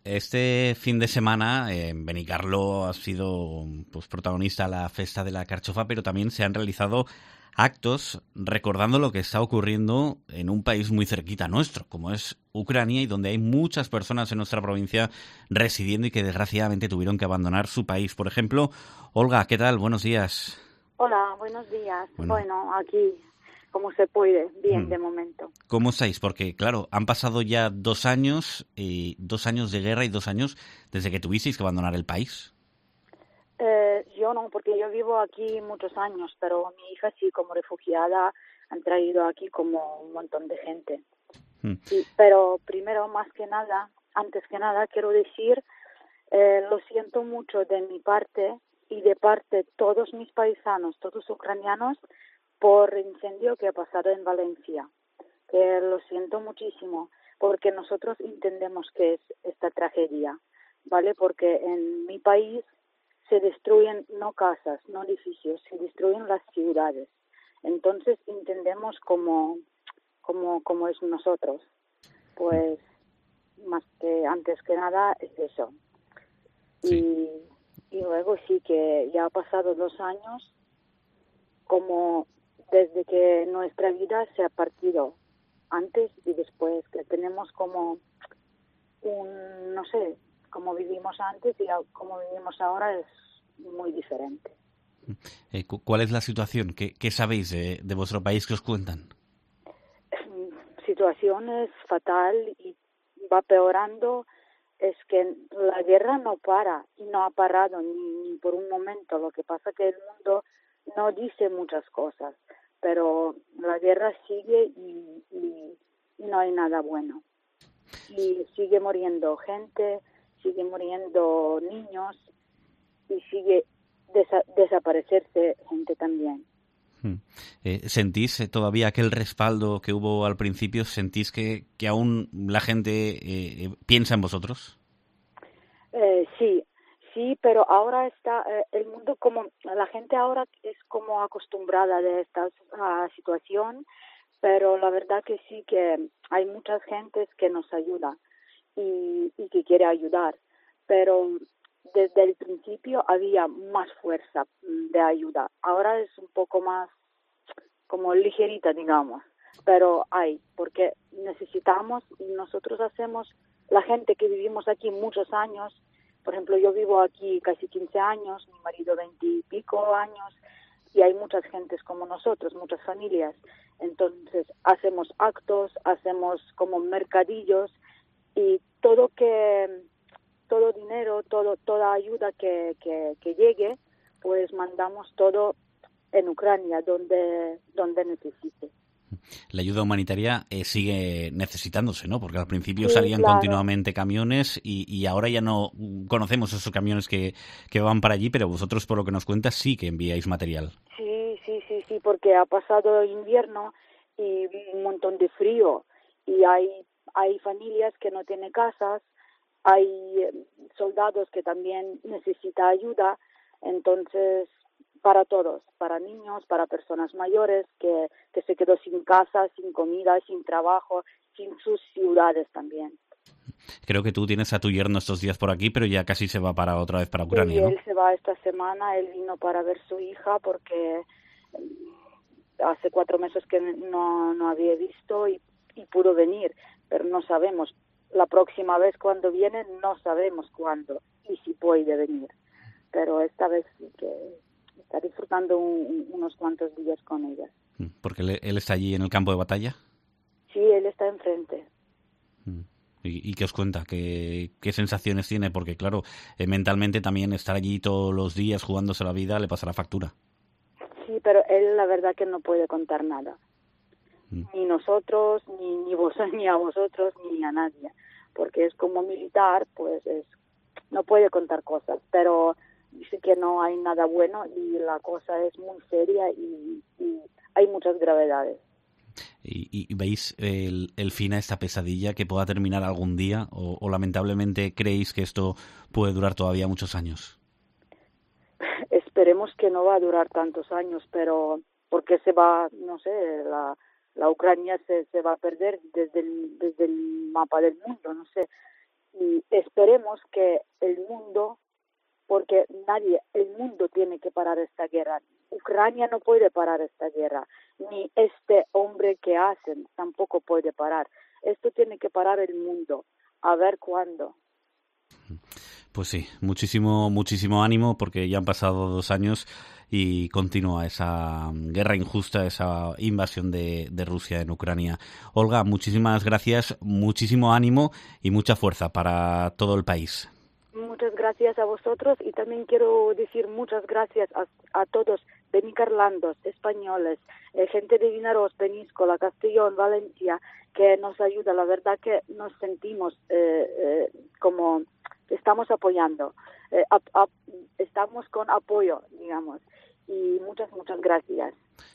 Este fin de semana Benicarló ha sido pues protagonista la Festa de la Carchofa, pero también se han realizado actos recordando lo que está ocurriendo en un país muy cerquita nuestro, como es Ucrania, y donde hay muchas personas en nuestra provincia residiendo y que desgraciadamente tuvieron que abandonar su país. Por ejemplo, Olga, ¿qué tal? Buenos días. Hola, buenos días. Bueno, Bueno, aquí, como se puede, bien de momento. ¿cómo estáis? Porque, claro, han pasado ya 2 años, 2 años de guerra y 2 años desde que tuvisteis que abandonar el país. Yo no, porque yo vivo aquí muchos años, pero mi hija sí, como refugiada, han traído aquí como un montón de gente. Mm. Sí, pero primero, más que nada, antes que nada, quiero decir, lo siento mucho de mi parte y de parte de todos mis paisanos, todos ucranianos, por el incendio que ha pasado en Valencia. Que lo siento muchísimo, porque nosotros entendemos que es esta tragedia, ¿vale? Porque en mi país se destruyen no casas, no edificios, se destruyen las ciudades. Entonces entendemos cómo es nosotros. Pues más que antes que nada es eso. Sí. Y, y luego sí que ya ha pasado 2 años como desde que nuestra vida se ha partido antes y después, que tenemos como no sé, como vivimos antes y como vivimos ahora es muy diferente. ¿Cuál es la situación? ¿Qué sabéis de vuestro país que os cuentan? Situación es fatal y va peorando. Es que la guerra no para y no ha parado ni por un momento. Lo que pasa es que el mundo no dice muchas cosas, pero la guerra sigue y no hay nada bueno. Y sigue muriendo gente, sigue muriendo niños y sigue desaparecerse gente también. Hmm. ¿Sentís todavía aquel respaldo que hubo al principio? ¿Sentís que aún la gente piensa en vosotros? Sí, sí, pero ahora está el mundo como la gente ahora es como acostumbrada de esta situación, pero la verdad que sí que hay muchas gentes que nos ayuda y que quiere ayudar, pero desde el principio había más fuerza de ayuda. Ahora es un poco más como ligerita, digamos, pero hay, porque necesitamos y nosotros hacemos, la gente que vivimos aquí muchos años, por ejemplo, yo vivo aquí casi 15 años, mi marido 20 y pico años, y hay muchas gentes como nosotros, muchas familias. Entonces, hacemos actos, hacemos como mercadillos y todo dinero, toda ayuda que llegue, pues mandamos todo en Ucrania, donde necesite. La ayuda humanitaria sigue necesitándose, ¿no? Porque al principio Sí, salían claro. continuamente camiones y ahora ya no conocemos esos camiones que van para allí, pero vosotros, por lo que nos cuentas, sí que enviáis material. Sí, porque ha pasado invierno y un montón de frío y hay familias que no tienen casas, hay soldados que también necesitan ayuda, entonces para todos, para niños, para personas mayores que se quedó sin casa, sin comida, sin trabajo, sin sus ciudades también. Creo que tú tienes a tu yerno estos días por aquí, pero ya casi se va para otra vez para Sí, Ucrania, ¿no? él se va esta semana, él vino para ver su hija porque hace 4 meses que no había visto y pudo venir, pero no sabemos. La próxima vez cuando viene no sabemos cuándo y si puede venir. Pero esta vez sí que está disfrutando unos cuantos días con ella. Porque él está allí en el campo de batalla. Sí, él está enfrente. Mm. ¿Y qué os cuenta? ¿Qué sensaciones tiene? Porque, claro, mentalmente también estar allí todos los días jugándose la vida le pasará factura. Sí, pero él la verdad que no puede contar nada. Mm. Ni nosotros, ni vos, ni a vosotros, ni a nadie. Porque es como militar, pues no puede contar cosas, pero dice que no hay nada bueno y la cosa es muy seria y hay muchas gravedades. ¿Y veis el fin a esta pesadilla que pueda terminar algún día? ¿O lamentablemente creéis que esto puede durar todavía muchos años? Esperemos que no va a durar tantos años, pero porque no sé, la Ucrania se va a perder desde el mapa del mundo, no sé. y esperemos que el mundo, porque el mundo tiene que parar esta guerra. Ucrania no puede parar esta guerra, ni este hombre que hacen tampoco puede parar. Esto tiene que parar el mundo. A ver cuándo. Pues sí, muchísimo ánimo, porque ya han pasado 2 años y continúa esa guerra injusta, esa invasión de Rusia en Ucrania. Olga, muchísimas gracias, muchísimo ánimo y mucha fuerza para todo el país. Muchas gracias a vosotros, y también quiero decir muchas gracias a todos benicarlandos, españoles, gente de Vinaroz, Peníscola, Castellón, Valencia, que nos ayuda. La verdad que nos sentimos como estamos apoyando, estamos con apoyo, digamos, y muchas gracias.